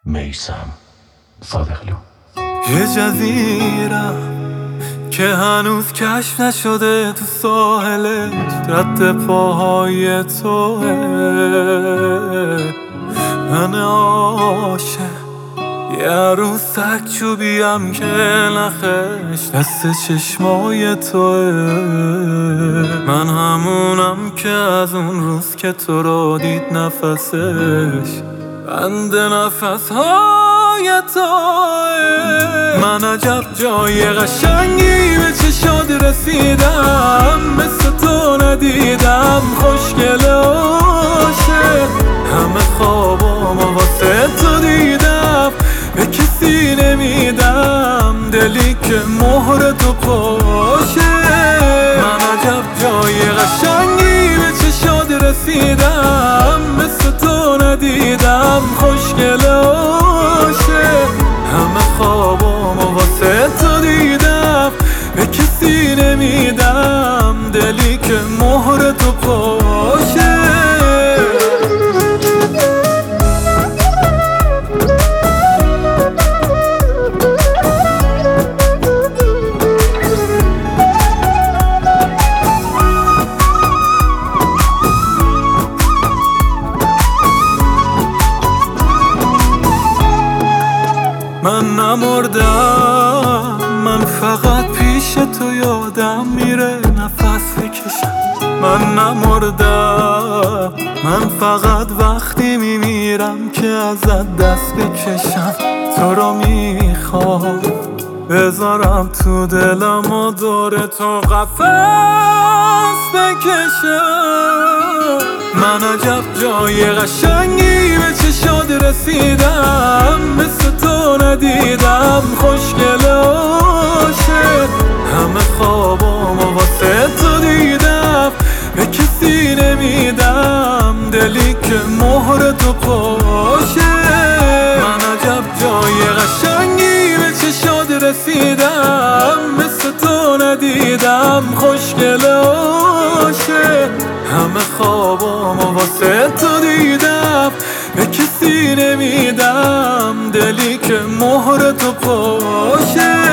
میثم صادقلو. یه جزیرم که هنوز کشف نشده، تو ساحلش رد پاهای توه. من عاشق یه عروسک چوبیم که نخش دست چشمای توه. من همونم که از اون روز که تو رو دید نفسش بند نفسهای توه. من عجب جای قشنگی به چشات رسیدم، مثل تو ندیدم خوشگل عاشق. همه خوابامو واسه تو دیدم، به کسی نمیدم دلی که مهر تو پاشه. من عجب جای قشنگی به چشات رسیدم، مثل تو ندیدم خوشگل عاشق. همه خوابامو واسه تو دیدم، به کسی نمیدم دلی که مهر تو پاشه. من نمردم، من فقط پیش تو یادم میره نفس بکشم. من نمردم، من فقط وقتی میمیرم که ازت دست بکشم. تو رو میخوام بذارم تو دلم و دور تو قفس بکشم. من عجب جای قشنگی به چشات رسیدم، مثل تو ندیدم خوشگل عاشق. همه خوابامو واسه تو دیدم، به کسی نمیدم دلی که مهر تو پاشه. من عجب جای قشنگی به چشات رسیدم، مثل تو ندیدم خوشگل عاشق. همه خوابامو واسه تو دیدم، به کسی نمیدم دلی که مهر تو پاشه.